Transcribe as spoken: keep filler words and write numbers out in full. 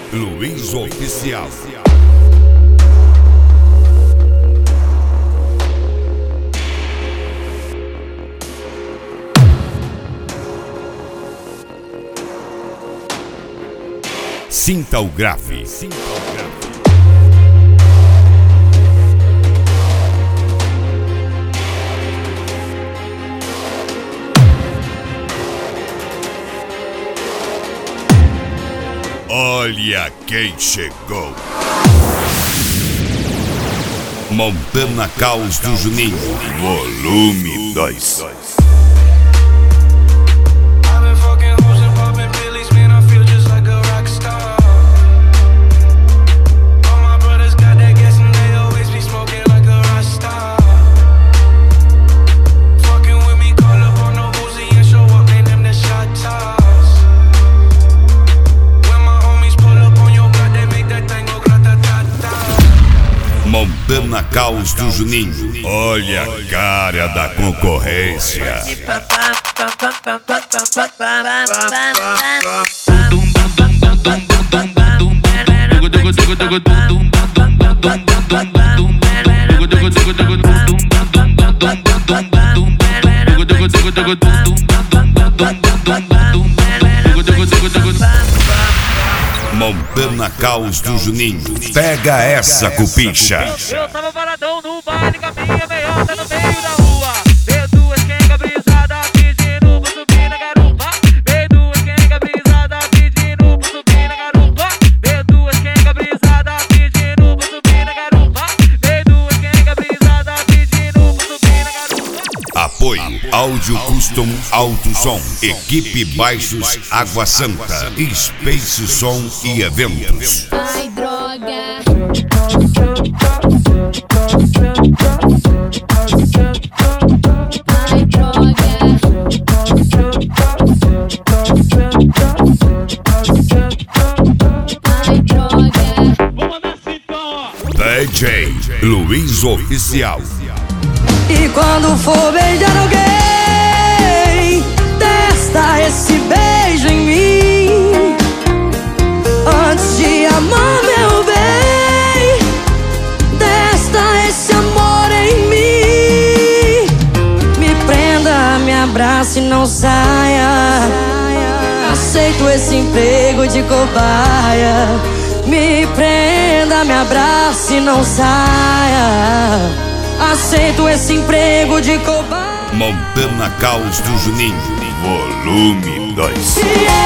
Luiz Oficial. Sinta o grave. Sinta o grave. Olha quem chegou. Montana Caos do Juninho, volume dois. Montana Caos do Juninho, olha a cara da concorrência. Montana Caos do Juninho, pega essa cupincha. Eu tava paradão no baile com a minha meiota no meio da rua. Veio duas quenga brisada pedindo pra subir na garupa. Veio duas quenga brisada pedindo pra subir na garupa. Veio duas quenga brisada pedindo pra subir na garupa. Veio duas quenga brisada pedindo pra subir na garupa. Apoio Áudio Custom Alto Som, Equipe Baixos Água Santa, Space Som e Eventos. Ai, droga. Ai, droga. Ai, droga. Vou mandar assim, ó. D J Luiz Oficial. E quando for beijar alguém, testa esse beijo em mim. Antes de amar, meu bem, testa esse amor em mim. Me prenda, me abrace e não saia. Aceito esse emprego de cobaia. Me prenda, me abrace e não saia. Aceito esse emprego de cobaia. Montana Caos do Juninho, volume dois.